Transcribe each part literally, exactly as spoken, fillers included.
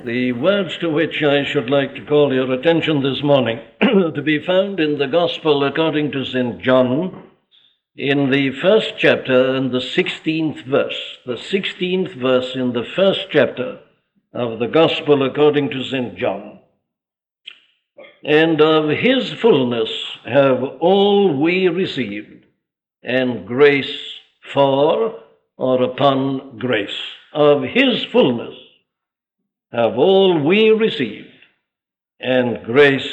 The words to which I should like to call your attention this morning to be found in the Gospel according to Saint John, in the first chapter and the sixteenth verse. The sixteenth verse in the first chapter of the Gospel according to Saint John. And of his fullness have all we received, and grace for or upon grace. Of his fullness have all we received, and grace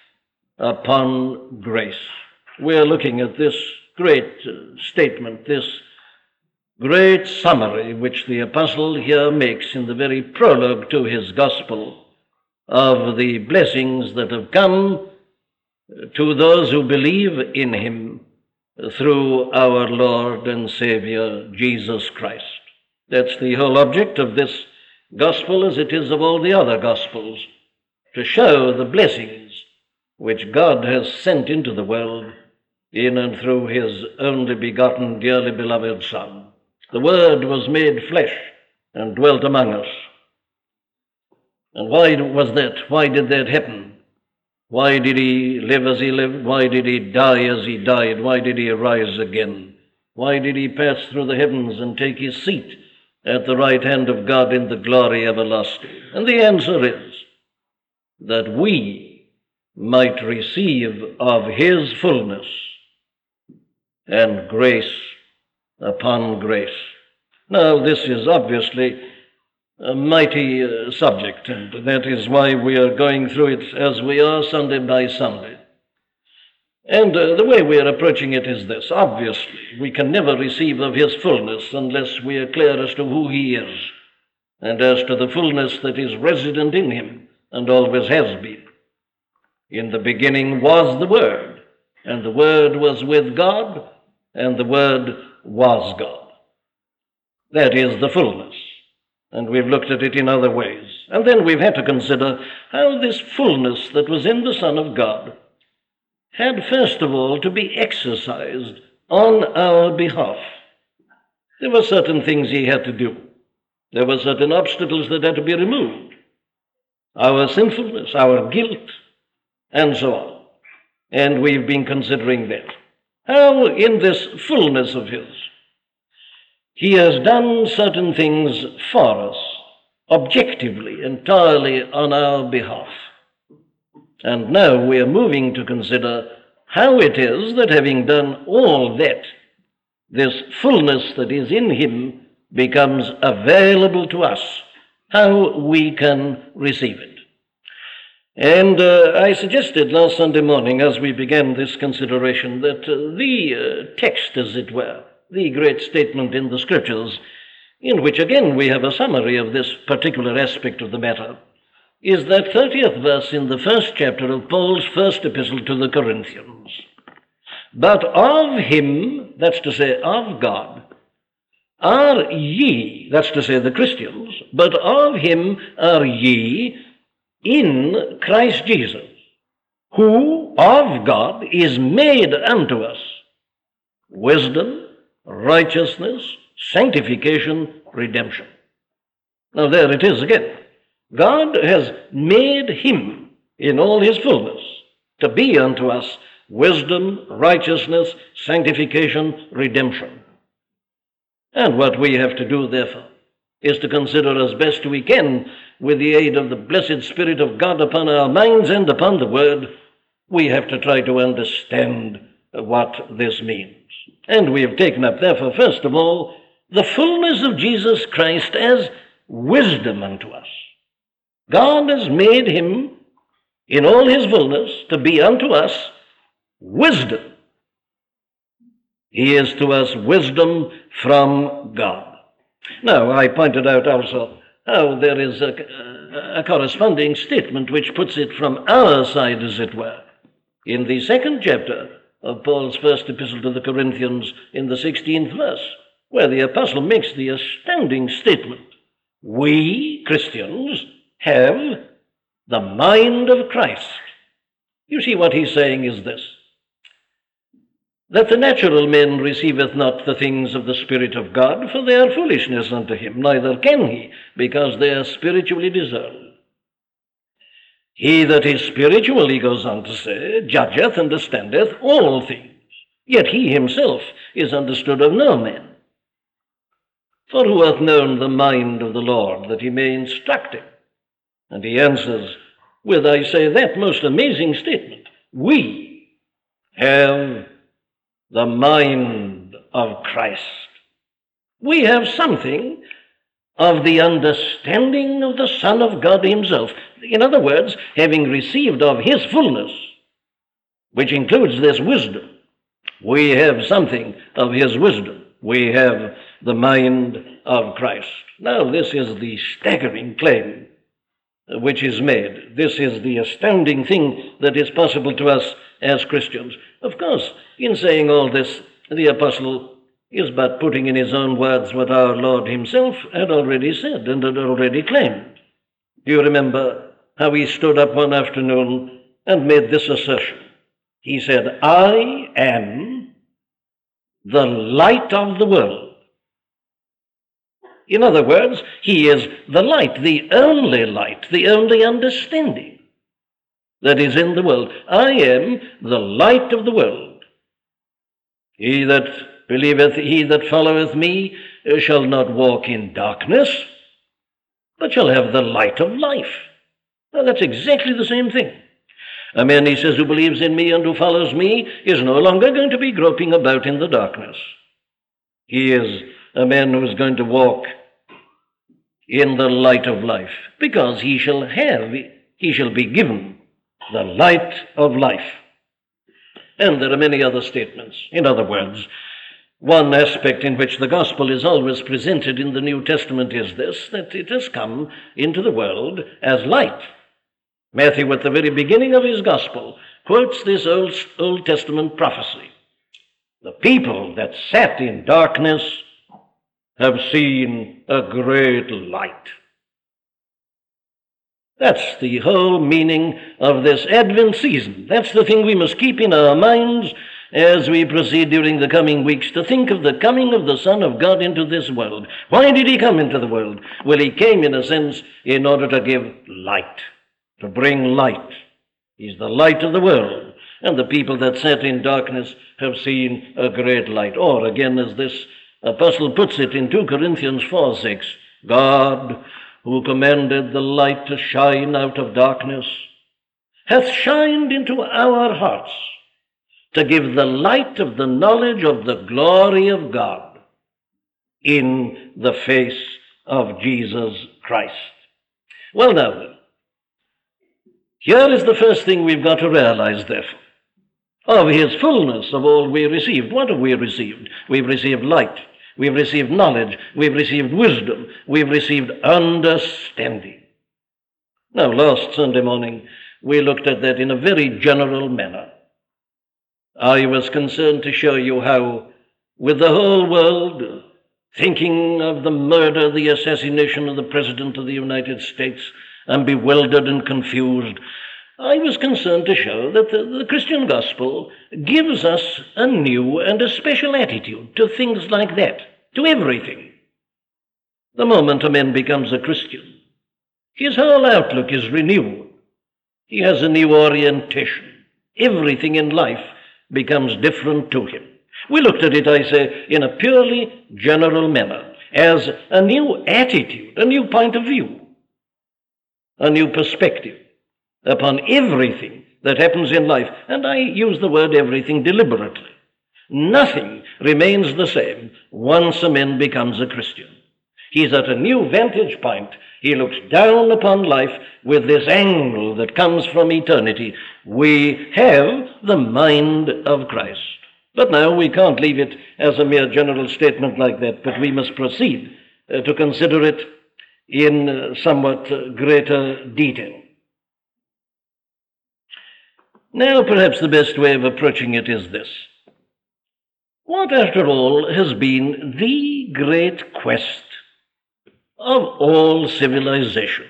upon grace. We're looking at this great uh, statement, this great summary which the apostle here makes in the very prologue to his gospel of the blessings that have come to those who believe in him through our Lord and Savior, Jesus Christ. That's the whole object of this gospel, as it is of all the other gospels, to show the blessings which God has sent into the world in and through his only begotten, dearly beloved Son. The Word was made flesh and dwelt among us. And why was that? Why did that happen? Why did he live as he lived? Why did he die as he died? Why did he rise again? Why did he pass through the heavens and take his seat at the right hand of God in the glory everlasting? And the answer is that we might receive of his fullness and grace upon grace. Now, this is obviously a mighty uh, subject, and that is why we are going through it as we are, Sunday by Sunday. And uh, the way we are approaching it is this. Obviously, we can never receive of his fullness unless we are clear as to who he is and as to the fullness that is resident in him and always has been. In the beginning was the Word, and the Word was with God, and the Word was God. That is the fullness. And we've looked at it in other ways. And then we've had to consider how this fullness that was in the Son of God had first of all to be exercised on our behalf. There were certain things he had to do. There were certain obstacles that had to be removed. Our sinfulness, our guilt, and so on. And we've been considering that. How in this fullness of his, he has done certain things for us, objectively, entirely on our behalf. And now we are moving to consider how it is that, having done all that, this fullness that is in him becomes available to us, how we can receive it. And uh, I suggested last Sunday morning, as we began this consideration, that uh, the uh, text, as it were, the great statement in the Scriptures, in which again we have a summary of this particular aspect of the matter, is that thirtieth verse in the first chapter of Paul's first epistle to the Corinthians. But of him, that's to say, of God, are ye, that's to say, the Christians, but of him are ye in Christ Jesus, who of God is made unto us wisdom, righteousness, sanctification, redemption. Now there it is again. God has made him in all his fullness to be unto us wisdom, righteousness, sanctification, redemption. And what we have to do, therefore, is to consider as best we can, with the aid of the blessed Spirit of God upon our minds and upon the Word, we have to try to understand what this means. And we have taken up, therefore, first of all, the fullness of Jesus Christ as wisdom unto us. God has made him, in all his fullness, to be unto us wisdom. He is to us wisdom from God. Now, I pointed out also how there is a, a corresponding statement which puts it from our side, as it were, in the second chapter of Paul's first epistle to the Corinthians in the sixteenth verse, where the apostle makes the astounding statement, we, Christians, have the mind of Christ. You see, what he's saying is this, that the natural man receiveth not the things of the Spirit of God, for they are foolishness unto him, neither can he, because they are spiritually discerned. He that is spiritual, he goes on to say, judgeth, understandeth all things. Yet he himself is understood of no man. For who hath known the mind of the Lord, that he may instruct him? And he answers with, I say, that most amazing statement. We have the mind of Christ. We have something of the understanding of the Son of God himself. In other words, having received of his fullness, which includes this wisdom, we have something of his wisdom. We have the mind of Christ. Now, this is the staggering claim which is made. This is the astounding thing that is possible to us as Christians. Of course, in saying all this, the apostle is but putting in his own words what our Lord himself had already said and had already claimed. Do you remember how he stood up one afternoon and made this assertion? He said, I am the light of the world. In other words, he is the light, the only light, the only understanding that is in the world. I am the light of the world. He that believeth, he that followeth me, shall not walk in darkness, but shall have the light of life. Now, that's exactly the same thing. A man, he says, who believes in me and who follows me is no longer going to be groping about in the darkness. He is a man who is going to walk in the light of life, because he shall have, he shall be given the light of life. And there are many other statements. In other words, one aspect in which the gospel is always presented in the New Testament is this, that it has come into the world as light. Matthew, at the very beginning of his gospel, quotes this Old, Old Testament prophecy. The people that sat in darkness have seen a great light. That's the whole meaning of this Advent season. That's the thing we must keep in our minds as we proceed during the coming weeks, to think of the coming of the Son of God into this world. Why did he come into the world? Well, he came, in a sense, in order to give light, to bring light. He's the light of the world, and the people that sat in darkness have seen a great light. Or, again, as this apostle puts it in two Corinthians four six, God, who commanded the light to shine out of darkness, hath shined into our hearts to give the light of the knowledge of the glory of God in the face of Jesus Christ. Well, now then, here is the first thing we've got to realize, therefore. Of his fullness of all we received. What have we received? We've received light. We've received knowledge. We've received wisdom. We've received understanding. Now, last Sunday morning, we looked at that in a very general manner. I was concerned to show you how, with the whole world thinking of the murder, the assassination of the President of the United States, and bewildered and confused, I was concerned to show that the, the Christian gospel gives us a new and a special attitude to things like that, to everything. The moment a man becomes a Christian, his whole outlook is renewed. He has a new orientation. Everything in life becomes different to him. We looked at it, I say, in a purely general manner, as a new attitude, a new point of view, a new perspective upon everything that happens in life. And I use the word everything deliberately. Nothing remains the same once a man becomes a Christian. He's at a new vantage point. He looks down upon life with this angle that comes from eternity. We have the mind of Christ. But now we can't leave it as a mere general statement like that, but we must proceed uh, to consider it in uh, somewhat uh, greater detail. Now, perhaps the best way of approaching it is this. What, after all, has been the great quest of all civilization?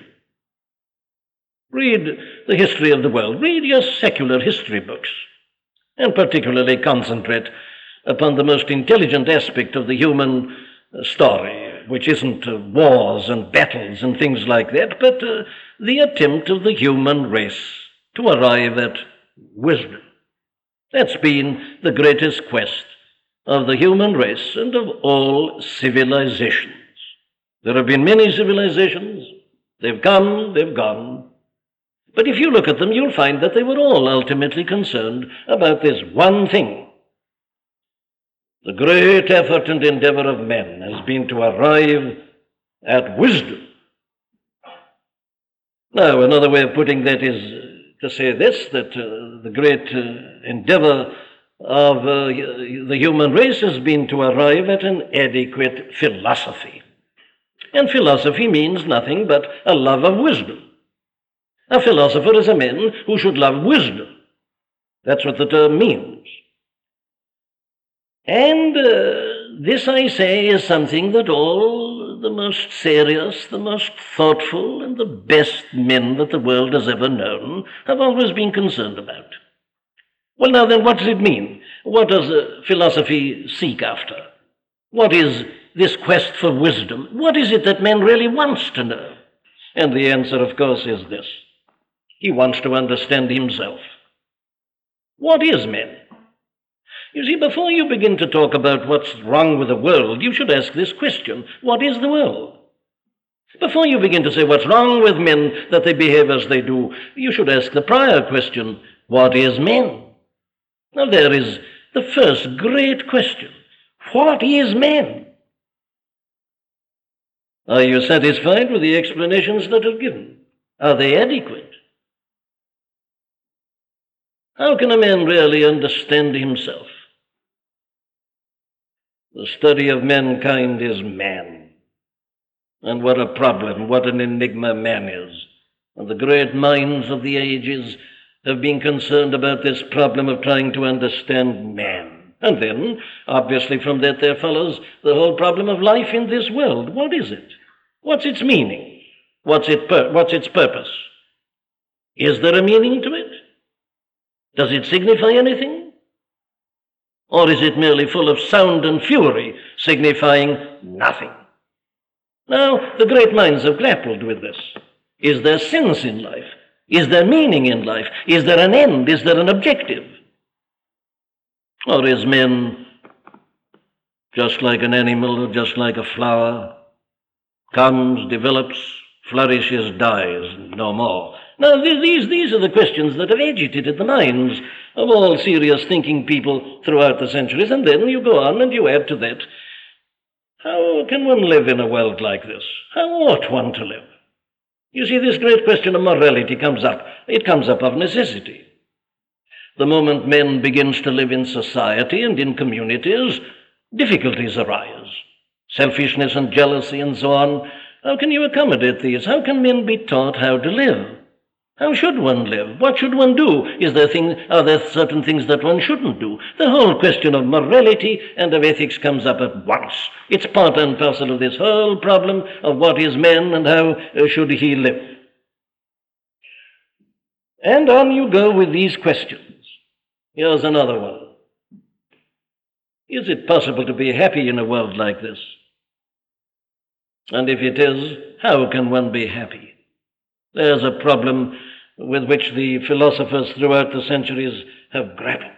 Read the history of the world. Read your secular history books, and particularly concentrate upon the most intelligent aspect of the human story, which isn't uh, wars and battles and things like that, but uh, the attempt of the human race to arrive at wisdom. That's been the greatest quest of the human race and of all civilizations. There have been many civilizations. They've come, they've gone. But if you look at them, you'll find that they were all ultimately concerned about this one thing. The great effort and endeavor of men has been to arrive at wisdom. Now, another way of putting that is to say this, that uh, the great uh, endeavor of uh, the human race has been to arrive at an adequate philosophy. And philosophy means nothing but a love of wisdom. A philosopher is a man who should love wisdom. That's what the term means. And uh, this, I say, is something that all the most serious, the most thoughtful, and the best men that the world has ever known have always been concerned about. Well, now then, what does it mean? What does uh, philosophy seek after? What is this quest for wisdom? What is it that man really wants to know? And the answer, of course, is this. He wants to understand himself. What is man? You see, before you begin to talk about what's wrong with the world, you should ask this question: what is the world? Before you begin to say what's wrong with men that they behave as they do, you should ask the prior question: what is man? Now there is the first great question. What is man? Are you satisfied with the explanations that are given? Are they adequate? How can a man really understand himself? The study of mankind is man. And what a problem, what an enigma man is. And the great minds of the ages have been concerned about this problem of trying to understand man. And then, obviously from that there follows the whole problem of life in this world. What is it? What's its meaning? What's, it pur- what's its purpose? Is there a meaning to it? Does it signify anything? Or is it merely full of sound and fury, signifying nothing? Now, the great minds have grappled with this. Is there sense in life? Is there meaning in life? Is there an end? Is there an objective? Or is man just like an animal or just like a flower? Comes, develops, flourishes, dies, no more. Now, these, these are the questions that have agitated the minds of all serious thinking people throughout the centuries. And then you go on and you add to that, how can one live in a world like this? How ought one to live? You see, this great question of morality comes up. It comes up of necessity. The moment man begins to live in society and in communities, difficulties arise. Selfishness and jealousy and so on. How can you accommodate these? How can men be taught how to live? How should one live? What should one do? Is there thing, are there certain things that one shouldn't do? The whole question of morality and of ethics comes up at once. It's part and parcel of this whole problem of what is man and how uh, should he live. And on you go with these questions. Here's another one. Is it possible to be happy in a world like this? And if it is, how can one be happy? There's a problem with which the philosophers throughout the centuries have grappled.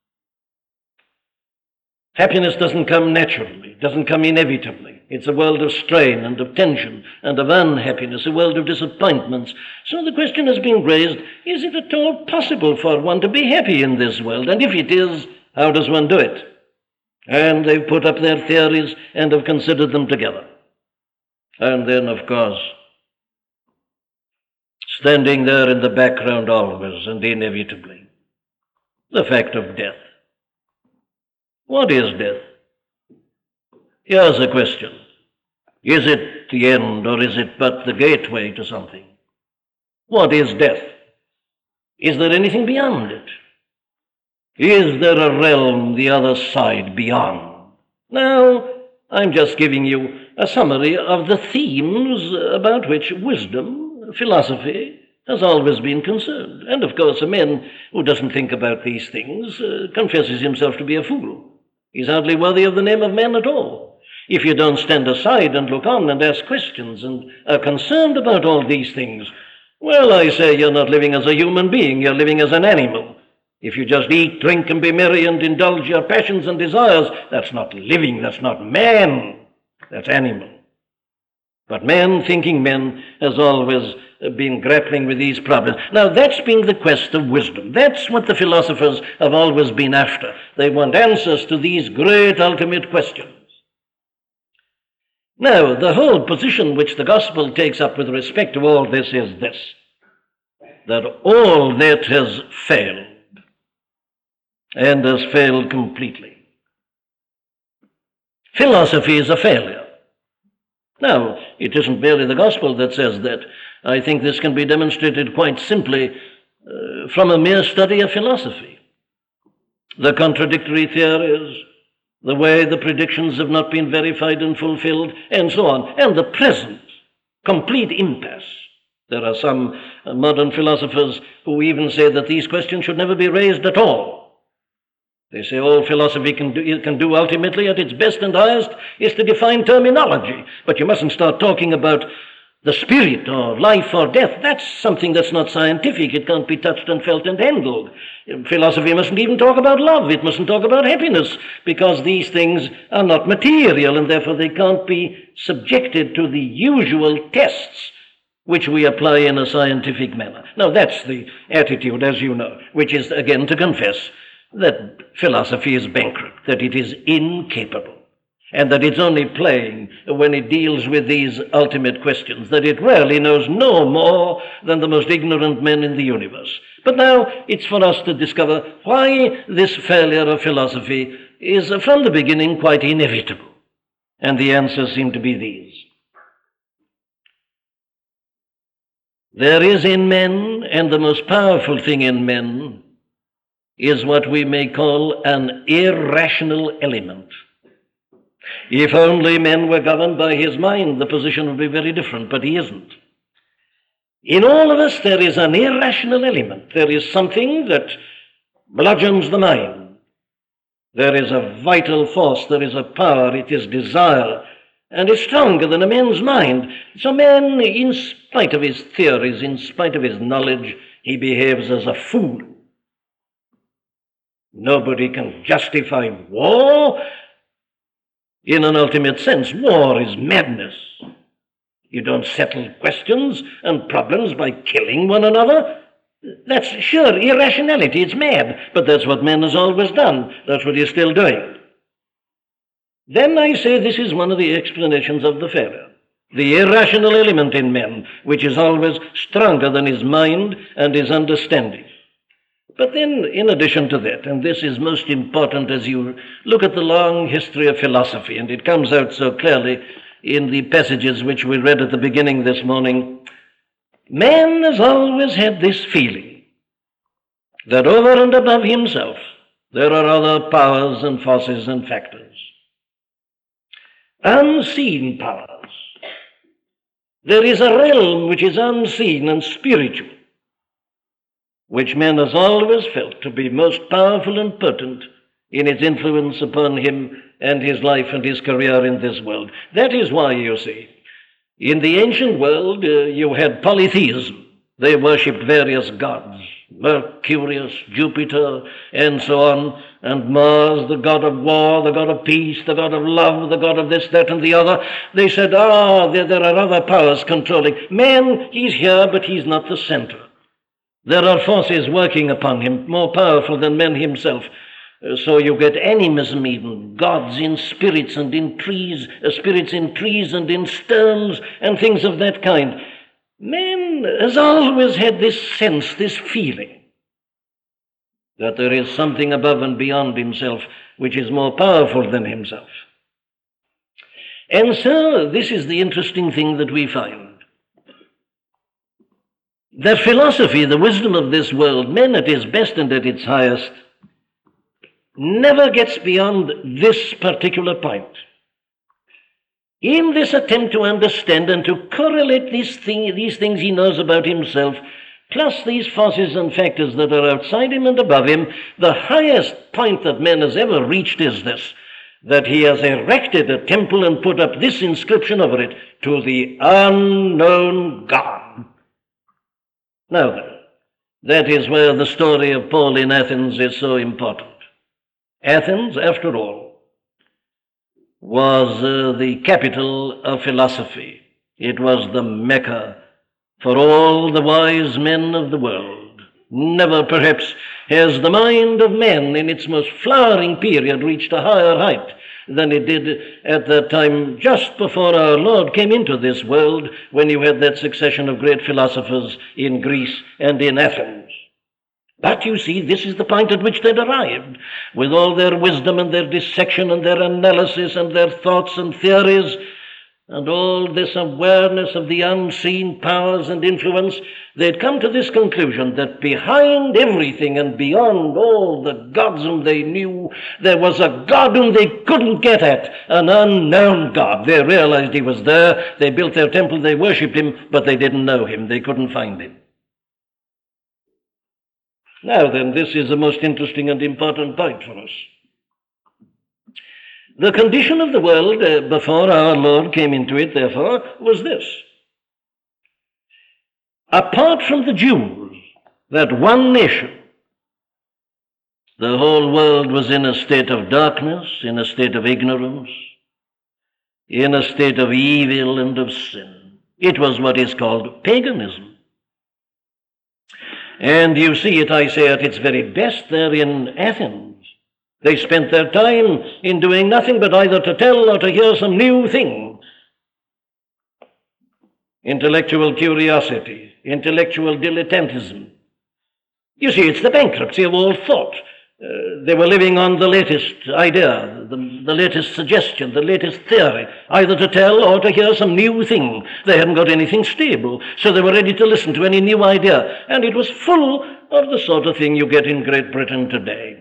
Happiness doesn't come naturally, doesn't come inevitably. It's a world of strain and of tension and of unhappiness, a world of disappointments. So the question has been raised, is it at all possible for one to be happy in this world? And if it is, how does one do it? And they've put up their theories and have considered them together. And then, of course, standing there in the background always and inevitably, the fact of death. What is death? Here's a question. Is it the end, or is it but the gateway to something? What is death? Is there anything beyond it? Is there a realm the other side beyond? Now, I'm just giving you a summary of the themes about which wisdom, philosophy, has always been concerned. And of course, a man who doesn't think about these things uh, confesses himself to be a fool. He's hardly worthy of the name of man at all. If you don't stand aside and look on and ask questions and are concerned about all these things, well, I say you're not living as a human being, you're living as an animal. If you just eat, drink, and be merry and indulge your passions and desires, that's not living, that's not man, that's animal. But man, thinking man, has always been grappling with these problems. Now, that's been the quest of wisdom. That's what the philosophers have always been after. They want answers to these great ultimate questions. Now, the whole position which the gospel takes up with respect to all this is this, that all that has failed, and has failed completely. Philosophy is a failure. Now, it isn't merely the gospel that says that. I think this can be demonstrated quite simply uh, from a mere study of philosophy. The contradictory theories, the way the predictions have not been verified and fulfilled, and so on, and the present complete impasse. There are some uh, modern philosophers who even say that these questions should never be raised at all. They say all philosophy can do, can do ultimately at its best and highest is to define terminology, but you mustn't start talking about the spirit or life or death. That's something that's not scientific. It can't be touched and felt and handled. Philosophy mustn't even talk about love. It mustn't talk about happiness, because these things are not material, and therefore they can't be subjected to the usual tests which we apply in a scientific manner. Now, that's the attitude, as you know, which is, again, to confess that philosophy is bankrupt, that it is incapable, and that it's only playing when it deals with these ultimate questions, that it rarely knows no more than the most ignorant men in the universe. But now it's for us to discover why this failure of philosophy is from the beginning quite inevitable. And the answers seem to be these. There is in men, and the most powerful thing in men, is what we may call an irrational element. If only men were governed by his mind, the position would be very different, but he isn't. In all of us, there is an irrational element. There is something that bludgeons the mind. There is a vital force, there is a power, it is desire, and it's stronger than a man's mind. So man, in spite of his theories, in spite of his knowledge, he behaves as a fool. Nobody can justify war in an ultimate sense. War is madness. You don't settle questions and problems by killing one another. That's sure irrationality. It's mad. But that's what man has always done. That's what he's still doing. Then I say this is one of the explanations of the failure. The irrational element in man, which is always stronger than his mind and his understanding. But then, in addition to that, and this is most important as you look at the long history of philosophy, and it comes out so clearly in the passages which we read at the beginning this morning, man has always had this feeling that over and above himself, there are other powers and forces and factors. Unseen powers. There is a realm which is unseen and spiritual, which man has always felt to be most powerful and potent in its influence upon him and his life and his career in this world. That is why, you see, in the ancient world, uh, you had polytheism. They worshipped various gods, Mercurius, Jupiter, and so on, and Mars, the god of war, the god of peace, the god of love, the god of this, that, and the other. They said, ah, there, there are other powers controlling. Man, he's here, but he's not the center. There are forces working upon him, more powerful than man himself. Uh, so you get animism even, gods in spirits and in trees, uh, spirits in trees and in stones, and things of that kind. Man has always had this sense, this feeling, that there is something above and beyond himself which is more powerful than himself. And so this is the interesting thing that we find. The philosophy, the wisdom of this world, man at its best and at its highest, never gets beyond this particular point. In this attempt to understand and to correlate these, thing, these things he knows about himself, plus these forces and factors that are outside him and above him, the highest point that man has ever reached is this. that he has erected a temple and put up this inscription over it, to the unknown God. Now then, that is where the story of Paul in Athens is so important. Athens, after all, was uh, the capital of philosophy. It was the Mecca for all the wise men of the world. Never, perhaps, has the mind of man in its most flowering period reached a higher height than it did at that time just before our Lord came into this world, when you had that succession of great philosophers in Greece and in Athens. But you see, this is the point at which they'd arrived, with all their wisdom and their dissection and their analysis and their thoughts and theories, and all this awareness of the unseen powers and influence. They'd come to this conclusion that behind everything and beyond all the gods whom they knew, there was a God whom they couldn't get at, an unknown God. They realized he was there. They built their temple, they worshipped him, but they didn't know him. They couldn't find him. Now then, this is a most interesting and important point for us. The condition of the world uh, before our Lord came into it, therefore, was this. Apart from the Jews, that one nation, the whole world was in a state of darkness, in a state of ignorance, in a state of evil and of sin. It was what is called paganism. And you see it, I say, at its very best there in Athens. They spent their time in doing nothing but either to tell or to hear some new thing. Intellectual curiosity, intellectual dilettantism. You see, it's the bankruptcy of all thought. Uh, they were living on the latest idea, the, the latest suggestion, the latest theory, either to tell or to hear some new thing. They hadn't got anything stable, so they were ready to listen to any new idea. And it was full of the sort of thing you get in Great Britain today.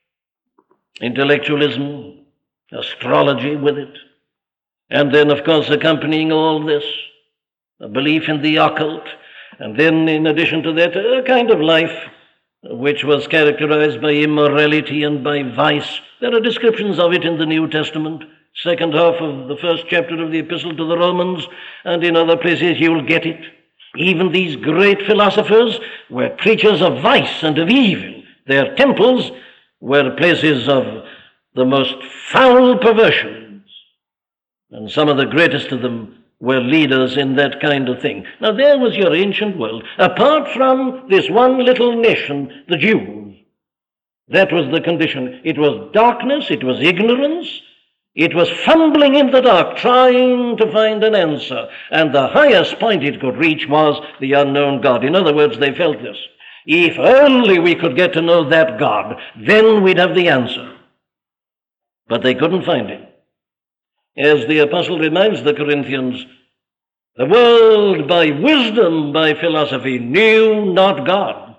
Intellectualism, astrology with it, and then, of course, accompanying all this, a belief in the occult, and then, in addition to that, a kind of life which was characterized by immorality and by vice. There are descriptions of it in the New Testament, second half of the first chapter of the Epistle to the Romans, and in other places you'll get it. Even these great philosophers were preachers of vice and of evil. Their temples were places of the most foul perversions, and some of the greatest of them were leaders in that kind of thing. Now there was your ancient world, apart from this one little nation, the Jews. That was the condition. It was darkness, it was ignorance, it was fumbling in the dark, trying to find an answer, and the highest point it could reach was the unknown God. In other words, they felt this. If only we could get to know that God, then we'd have the answer. But they couldn't find him. As the apostle reminds the Corinthians, the world by wisdom, by philosophy, knew not God.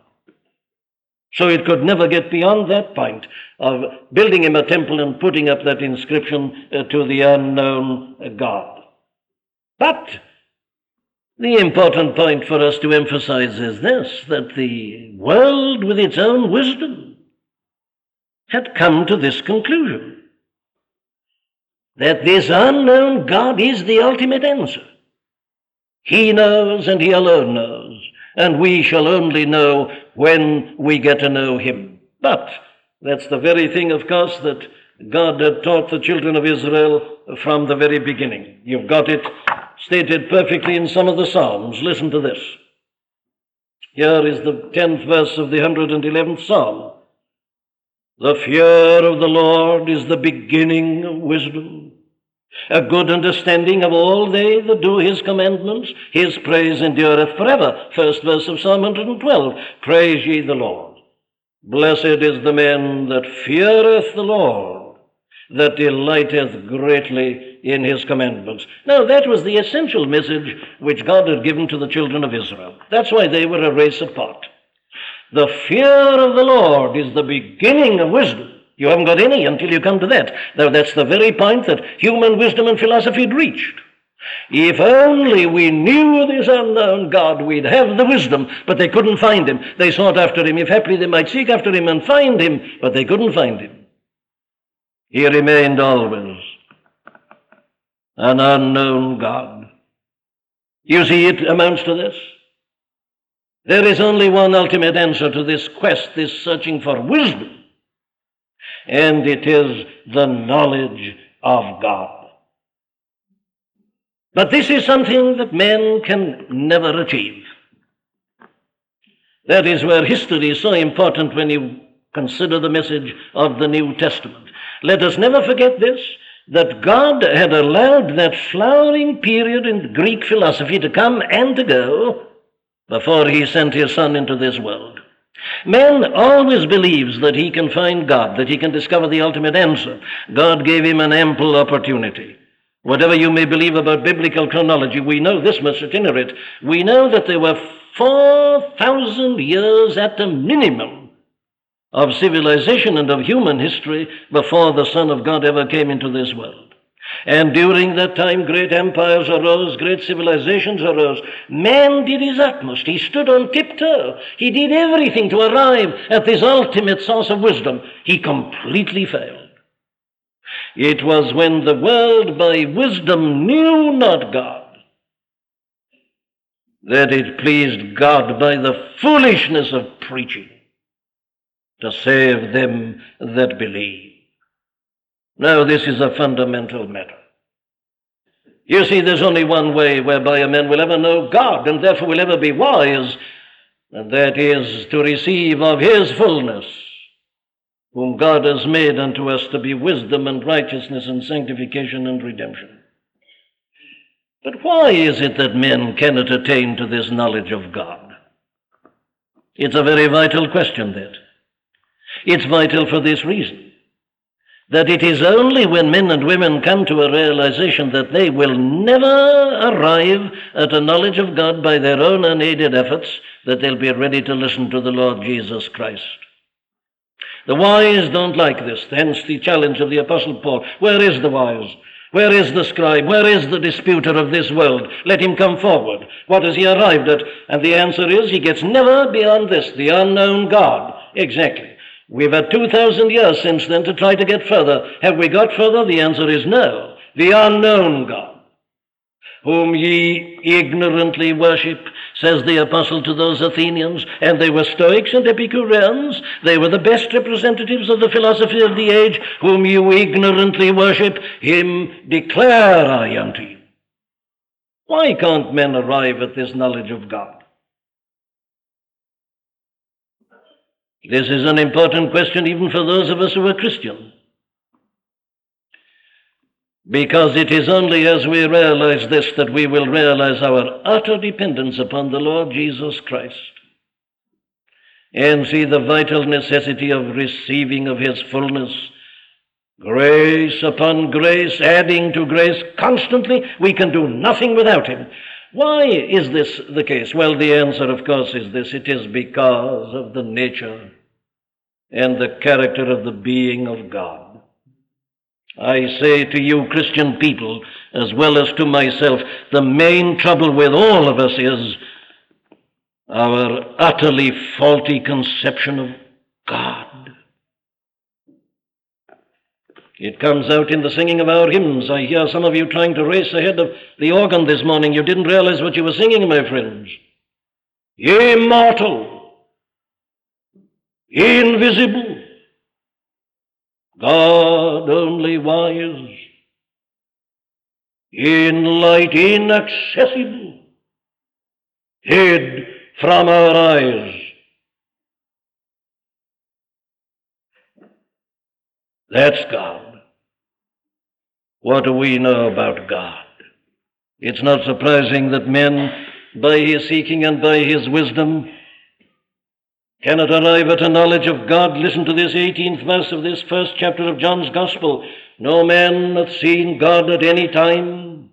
So it could never get beyond that point of building him a temple and putting up that inscription uh, to the unknown God. But the important point for us to emphasize is this, that the world with its own wisdom had come to this conclusion, that this unknown God is the ultimate answer. He knows and he alone knows, and we shall only know when we get to know him. But that's the very thing, of course, that God had taught the children of Israel from the very beginning. You've got it stated perfectly in some of the Psalms. Listen to this. Here is the tenth verse of the one hundred eleventh Psalm. The fear of the Lord is the beginning of wisdom. A good understanding of all they that do his commandments. His praise endureth forever. First verse of Psalm one hundred twelve. Praise ye the Lord. Blessed is the man that feareth the Lord, that delighteth greatly in his commandments. Now, that was the essential message which God had given to the children of Israel. That's why they were a race apart. The fear of the Lord is the beginning of wisdom. You haven't got any until you come to that. Now, that's the very point that human wisdom and philosophy had reached. If only we knew this unknown God, we'd have the wisdom, but they couldn't find him. They sought after him. If haply they might seek after him and find him, but they couldn't find him. He remained always an unknown God. You see, it amounts to this. There is only one ultimate answer to this quest, this searching for wisdom, and it is the knowledge of God. But this is something that man can never achieve. That is where history is so important when you consider the message of the New Testament. Let us never forget this, that God had allowed that flowering period in Greek philosophy to come and to go before he sent his Son into this world. Man always believes that he can find God, that he can discover the ultimate answer. God gave him an ample opportunity. Whatever you may believe about biblical chronology, we know this much at any rate. We know that there were four thousand years at a minimum of civilization and of human history before the Son of God ever came into this world. And during that time, great empires arose, great civilizations arose. Man did his utmost. He stood on tiptoe. He did everything to arrive at this ultimate source of wisdom. He completely failed. It was when the world by wisdom knew not God that it pleased God by the foolishness of preaching to save them that believe. Now, this is a fundamental matter. You see, there's only one way whereby a man will ever know God and therefore will ever be wise, and that is to receive of his fullness, whom God has made unto us to be wisdom and righteousness and sanctification and redemption. But why is it that men cannot attain to this knowledge of God? It's a very vital question, that. It's vital for this reason, that it is only when men and women come to a realization that they will never arrive at a knowledge of God by their own unaided efforts that they'll be ready to listen to the Lord Jesus Christ. The wise don't like this, hence the challenge of the Apostle Paul. Where is the wise? Where is the scribe? Where is the disputer of this world? Let him come forward. What has he arrived at? And the answer is, he gets never beyond this, the unknown God. Exactly. We've had two thousand years since then to try to get further. Have we got further? The answer is no. The unknown God, whom ye ignorantly worship, says the apostle to those Athenians, and they were Stoics and Epicureans. They were the best representatives of the philosophy of the age. Whom you ignorantly worship, him declare I unto you. Why can't men arrive at this knowledge of God? This is an important question even for those of us who are Christian. Because it is only as we realize this that we will realize our utter dependence upon the Lord Jesus Christ and see the vital necessity of receiving of his fullness, grace upon grace, adding to grace constantly. We can do nothing without him. Why is this the case? Well, the answer, of course, is this. It is because of the nature and the character of the being of God. I say to you, Christian people, as well as to myself, the main trouble with all of us is our utterly faulty conception of God. It comes out in the singing of our hymns. I hear some of you trying to race ahead of the organ this morning. You didn't realize what you were singing, my friends. Immortal, invisible, God only wise, in light inaccessible, hid from our eyes. That's God. What do we know about God? It's not surprising that men, by his seeking and by his wisdom, cannot arrive at a knowledge of God. Listen to this eighteenth verse of this first chapter of John's Gospel. No man hath seen God at any time.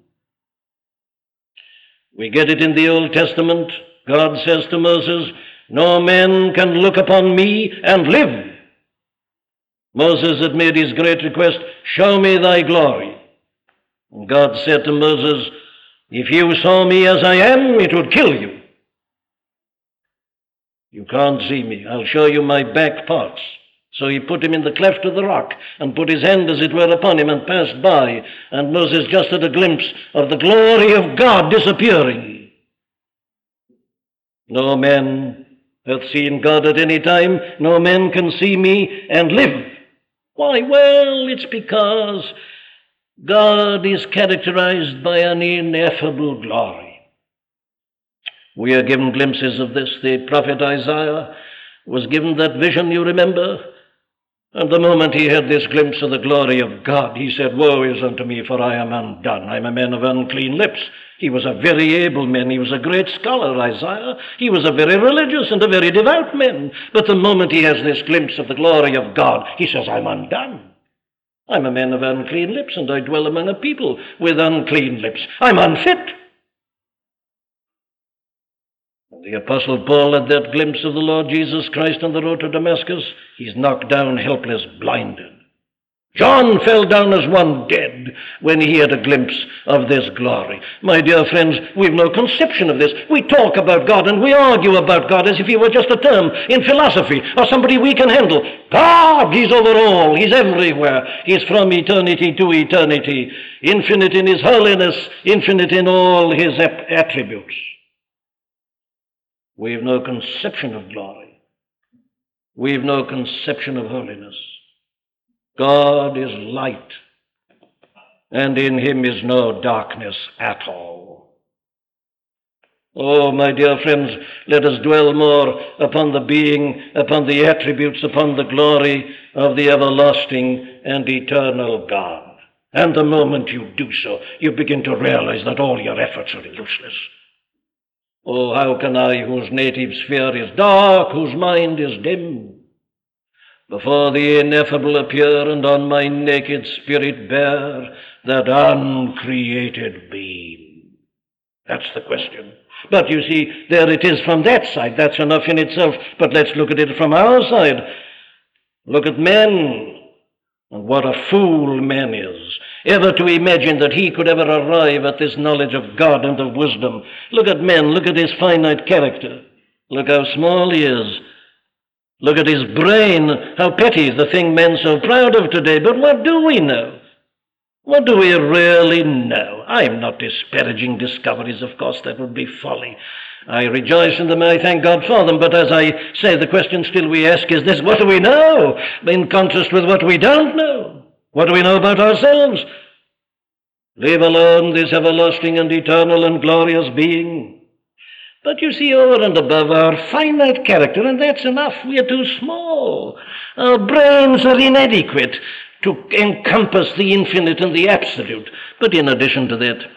We get it in the Old Testament. God says to Moses, no man can look upon me and live. Moses had made his great request, show me thy glory. And God said to Moses, if you saw me as I am, it would kill you. You can't see me. I'll show you my back parts So he put him in the cleft of the rock and put his hand, as it were, upon him and passed by. And Moses just had a glimpse of the glory of God disappearing. No man hath seen God at any time. No man can see me and live. Why? Well, it's because God is characterized by an ineffable glory. We are given glimpses of this. The prophet Isaiah was given that vision, you remember? And the moment he had this glimpse of the glory of God, he said, "Woe is unto me, for I am undone. I am a man of unclean lips." He was a very able man. He was a great scholar, Isaiah. He was a very religious and a very devout man. But the moment he has this glimpse of the glory of God, he says, "I'm undone. I'm a man of unclean lips, and I dwell among a people with unclean lips. I'm unfit." The Apostle Paul had that glimpse of the Lord Jesus Christ on the road to Damascus. He's knocked down, helpless, blinded. John fell down as one dead when he had a glimpse of this glory. My dear friends, we've no conception of this. We talk about God and we argue about God as if he were just a term in philosophy or somebody we can handle. God, he's over all. He's everywhere. He's from eternity to eternity, infinite in his holiness, infinite in all his ap- attributes. We have no conception of glory. We have no conception of holiness. God is light, and in him is no darkness at all. Oh, my dear friends, let us dwell more upon the being, upon the attributes, upon the glory of the everlasting and eternal God. And the moment you do so, you begin to realize that all your efforts are useless. Oh, how can I, whose native sphere is dark, whose mind is dim, before the ineffable appear, and on my naked spirit bear that uncreated beam? That's the question. But you see, there it is from that side. That's enough in itself. But let's look at it from our side. Look at man, and what a fool man is, ever to imagine that he could ever arrive at this knowledge of God and of wisdom. Look at man, look at his finite character. Look how small he is. Look at his brain, how petty, the thing men's so proud of today. But what do we know? What do we really know? I am not disparaging discoveries, of course, that would be folly. I rejoice in them, I thank God for them, but as I say, the question still we ask is this: what do we know in contrast with what we don't know? What do we know about ourselves? Leave alone this everlasting and eternal and glorious being. But you see, over and above our finite character, and that's enough. We are too small. Our brains are inadequate to encompass the infinite and the absolute. But in addition to that,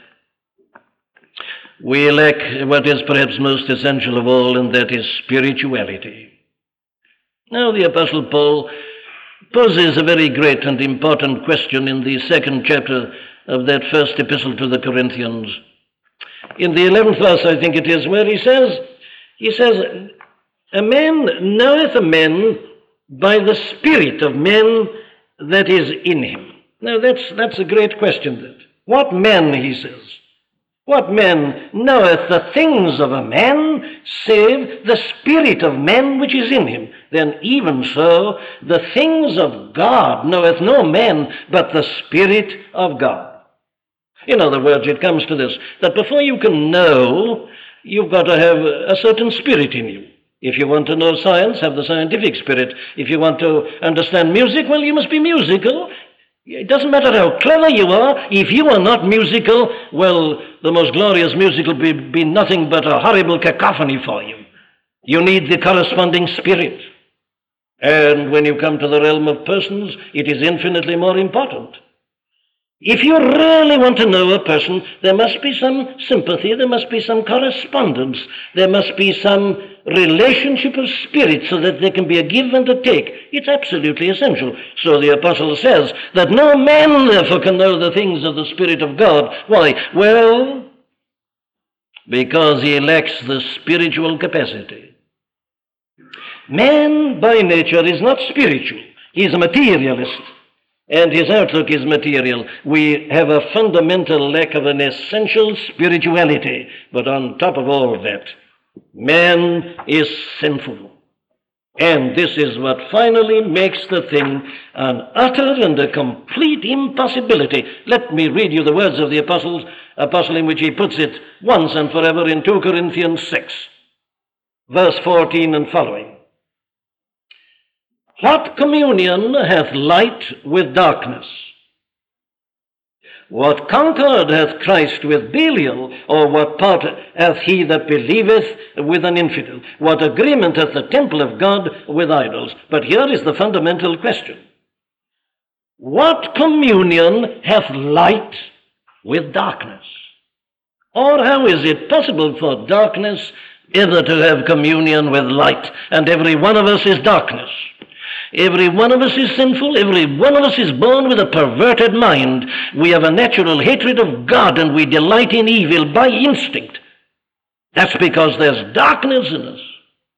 we lack what is perhaps most essential of all, and that is spirituality. Now, the Apostle Paul poses a very great and important question in the second chapter of that first epistle to the Corinthians. In the eleventh verse, I think it is, where he says, he says, "A man knoweth a man by the spirit of men that is in him." Now, that's, that's a great question. That what man, he says, what man knoweth the things of a man, save the spirit of man which is in him? Then even so, the things of God knoweth no man, but the Spirit of God. In other words, it comes to this, that before you can know, you've got to have a certain spirit in you. If you want to know science, have the scientific spirit. If you want to understand music, well, you must be musical. It doesn't matter how clever you are. If you are not musical, well, the most glorious music will be, be nothing but a horrible cacophony for you. You need the corresponding spirit. And when you come to the realm of persons, it is infinitely more important. If you really want to know a person, there must be some sympathy, there must be some correspondence, there must be some relationship of spirit so that there can be a give and a take. It's absolutely essential. So the apostle says that no man therefore can know the things of the Spirit of God. Why? Well, because he lacks the spiritual capacity. Man by nature is not spiritual. He's a materialist. And his outlook is material. We have a fundamental lack of an essential spirituality. But on top of all that, man is sinful. And this is what finally makes the thing an utter and a complete impossibility. Let me read you the words of the apostles, apostle in which he puts it once and forever in two Corinthians six, verse fourteen and following. What communion hath light with darkness? What concord hath Christ with Belial, or what part hath he that believeth with an infidel? What agreement hath the temple of God with idols? But here is the fundamental question. What communion hath light with darkness? Or how is it possible for darkness ever to have communion with light? And every one of us is darkness. Every one of us is sinful. Every one of us is born with a perverted mind. We have a natural hatred of God, and we delight in evil by instinct. That's because there's darkness in us.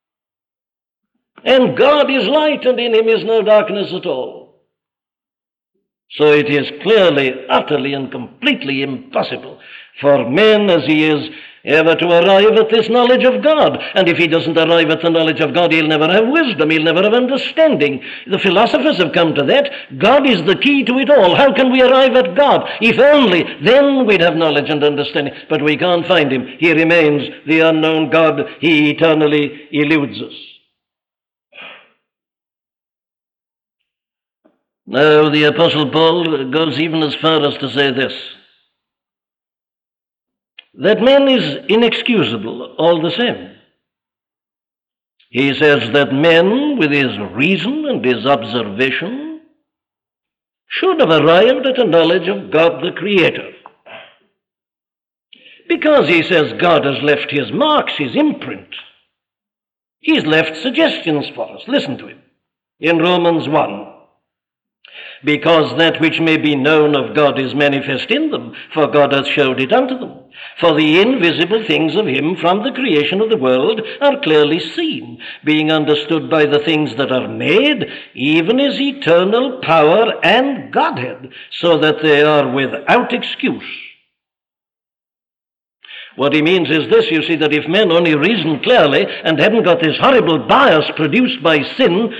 And God is light, and in him is no darkness at all. So it is clearly, utterly, and completely impossible for man as he is ever to arrive at this knowledge of God. And if he doesn't arrive at the knowledge of God, he'll never have wisdom, he'll never have understanding. The philosophers have come to that. God is the key to it all. How can we arrive at God? If only, then we'd have knowledge and understanding. But we can't find him. He remains the unknown God. He eternally eludes us. Now, the Apostle Paul goes even as far as to say this, that man is inexcusable all the same. He says that man, with his reason and his observation, should have arrived at a knowledge of God the Creator. Because, he says, God has left his marks, his imprint. He's left suggestions for us. Listen to him in Romans one. Because that which may be known of God is manifest in them, for God hath showed it unto them. For the invisible things of him from the creation of the world are clearly seen, being understood by the things that are made, even his eternal power and Godhead, so that they are without excuse. What he means is this, you see, that if men only reasoned clearly and hadn't got this horrible bias produced by sin,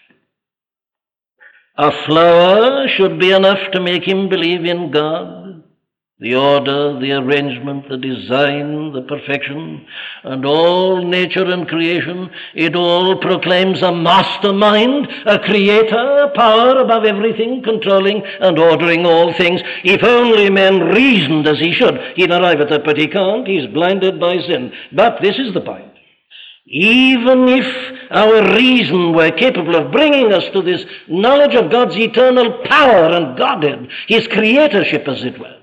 a flower should be enough to make him believe in God. The order, the arrangement, the design, the perfection, and all nature and creation, it all proclaims a mastermind, a creator, a power above everything, controlling and ordering all things. If only man reasoned as he should, he'd arrive at that, but he can't. He's blinded by sin. But this is the point. Even if our reason were capable of bringing us to this knowledge of God's eternal power and Godhead, his creatorship, as it were,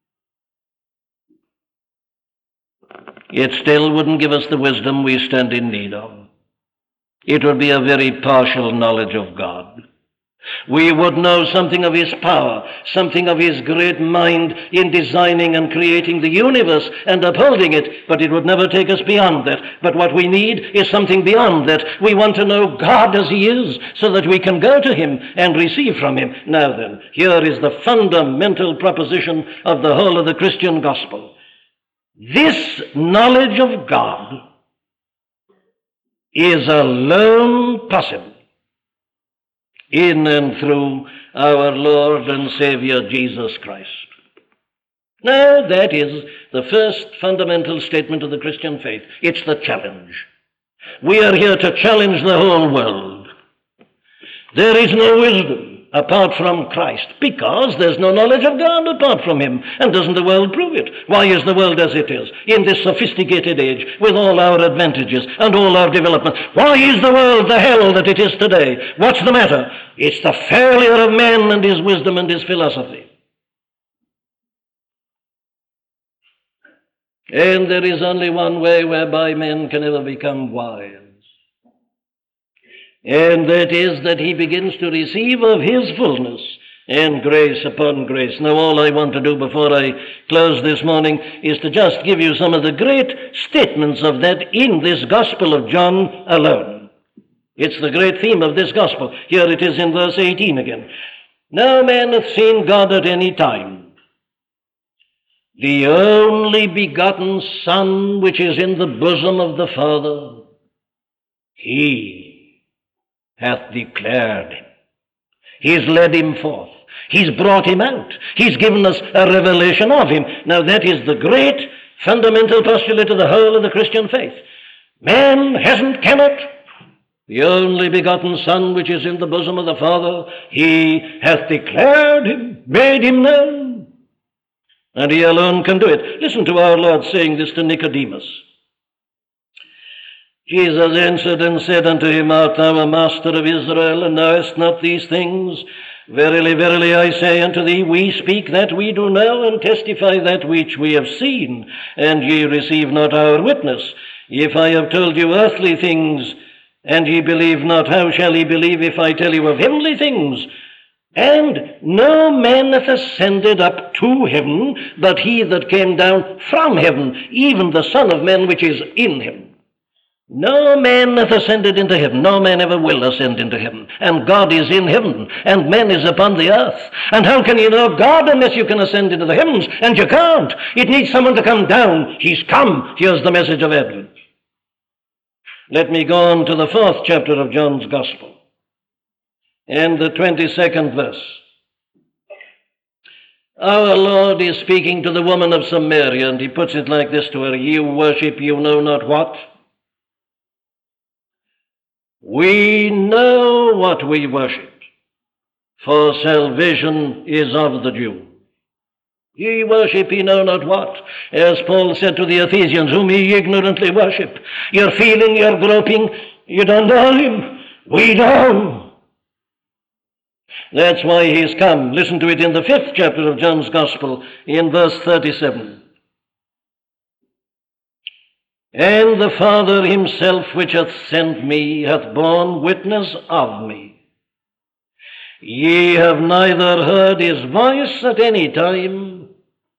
it still wouldn't give us the wisdom we stand in need of. It would be a very partial knowledge of God. We would know something of his power, something of his great mind in designing and creating the universe and upholding it, but it would never take us beyond that. But what we need is something beyond that. We want to know God as he is, so that we can go to him and receive from him. Now then, here is the fundamental proposition of the whole of the Christian gospel. This knowledge of God is alone possible in and through our Lord and Savior Jesus Christ. Now, that is the first fundamental statement of the Christian faith. It's the challenge. We are here to challenge the whole world. There is no wisdom apart from Christ, because there's no knowledge of God apart from him. And doesn't the world prove it? Why is the world as it is, in this sophisticated age, with all our advantages and all our development? Why is the world the hell that it is today? What's the matter? It's the failure of man and his wisdom and his philosophy. And there is only one way whereby men can ever become wise. And that is that he begins to receive of his fullness and grace upon grace. Now, all I want to do before I close this morning is to just give you some of the great statements of that in this Gospel of John alone. It's the great theme of this Gospel. Here it is in verse eighteen again. No man hath seen God at any time. The only begotten Son, which is in the bosom of the Father, he hath declared him. He's led him forth. He's brought him out. He's given us a revelation of him. Now that is the great fundamental postulate of the whole of the Christian faith. Man hasn't, cannot. The only begotten Son which is in the bosom of the Father, he hath declared him, made him known. And he alone can do it. Listen to our Lord saying this to Nicodemus. Jesus answered and said unto him, Art thou a master of Israel, and knowest not these things? Verily, verily, I say unto thee, we speak that we do know, and testify that which we have seen, and ye receive not our witness. If I have told you earthly things, and ye believe not, how shall ye believe if I tell you of heavenly things? And no man hath ascended up to heaven, but he that came down from heaven, even the Son of Man which is in heaven. No man hath ascended into heaven. No man ever will ascend into heaven. And God is in heaven, and man is upon the earth. And how can you know God unless you can ascend into the heavens? And you can't. It needs someone to come down. He's come. Here's the message of Advent. Let me go on to the fourth chapter of John's Gospel, and the twenty-second verse. Our Lord is speaking to the woman of Samaria, and he puts it like this to her, You worship you know not what. We know what we worship, for salvation is of the Jew. Ye worship ye know not what, as Paul said to the Ephesians, whom ye ignorantly worship. You're feeling, you're groping, you don't know him. We know. That's why he's come. Listen to it in the fifth chapter of John's Gospel, in verse thirty-seven. And the Father himself which hath sent me hath borne witness of me. Ye have neither heard his voice at any time,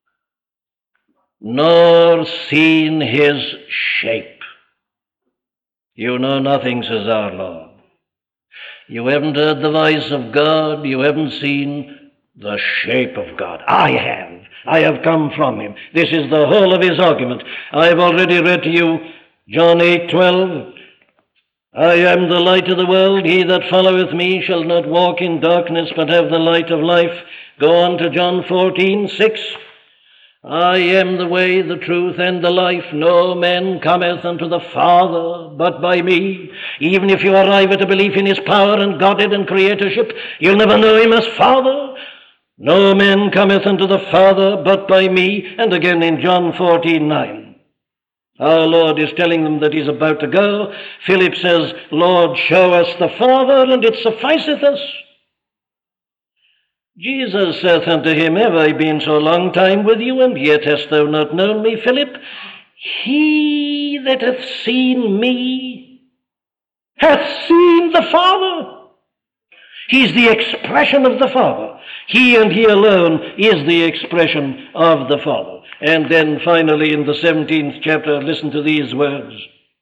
nor seen his shape. You know nothing, says our Lord. You haven't heard the voice of God. You haven't seen the shape of God. I have. I have come from him. This is the whole of his argument. I have already read to you John eight twelve. I am the light of the world. He that followeth me shall not walk in darkness, but have the light of life. Go on to John fourteen six. I am the way, the truth, and the life. No man cometh unto the Father but by me. Even if you arrive at a belief in his power and Godhead and creatorship, you'll never know him as Father. No man cometh unto the Father but by me. And again in John fourteen nine. Our Lord is telling them that he's about to go. Philip says, Lord, show us the Father, and it sufficeth us. Jesus saith unto him, Have I been so long time with you, and yet hast thou not known me, Philip? He that hath seen me hath seen the Father. He's the expression of the Father. He and he alone is the expression of the Father. And then finally in the seventeenth chapter, listen to these words.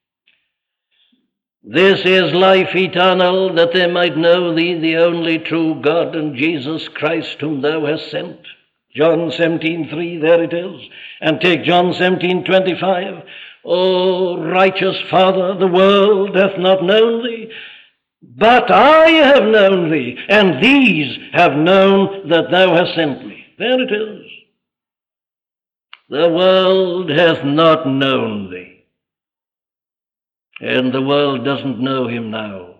This is life eternal, that they might know thee, the only true God, and Jesus Christ, whom thou hast sent. John seventeen three, there it is. And take John seventeen twenty-five. O righteous Father, the world hath not known thee, but I have known thee, and these have known that thou hast sent me. There it is. The world hath not known thee, and the world doesn't know him now.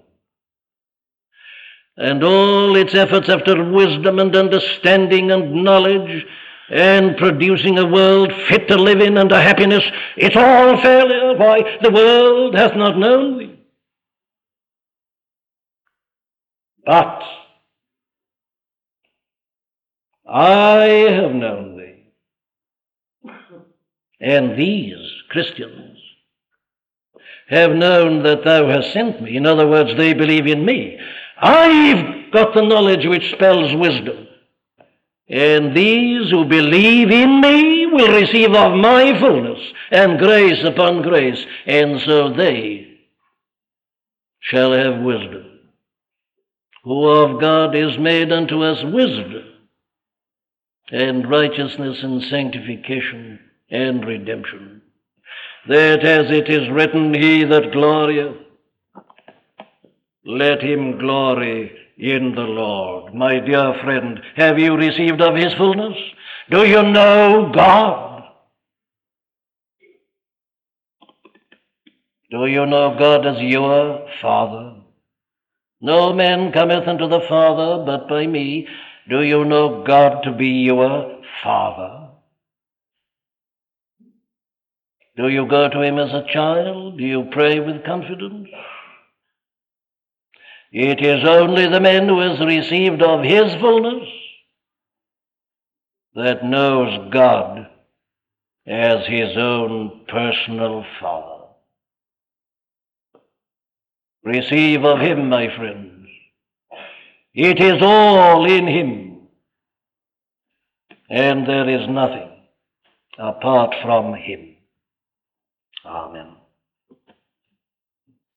And all its efforts after wisdom and understanding and knowledge and producing a world fit to live in and a happiness, it's all failure. Why? The world hath not known thee. But I have known thee, and these Christians have known that thou hast sent me. In other words, they believe in me. I've got the knowledge which spells wisdom. And these who believe in me will receive of my fullness, and grace upon grace, and so they shall have wisdom. Who of God is made unto us wisdom, and righteousness, and sanctification, and redemption. That as it is written, he that glorieth, Let him glory in the Lord. My dear friend, have you received of his fullness? Do you know God? Do you know God as your Father? No man cometh unto the Father but by me. Do you know God to be your Father? Do you go to him as a child? Do you pray with confidence? It is only the man who has received of his fullness that knows God as his own personal Father. Receive of him, my friends. It is all in him, and there is nothing apart from him. Amen.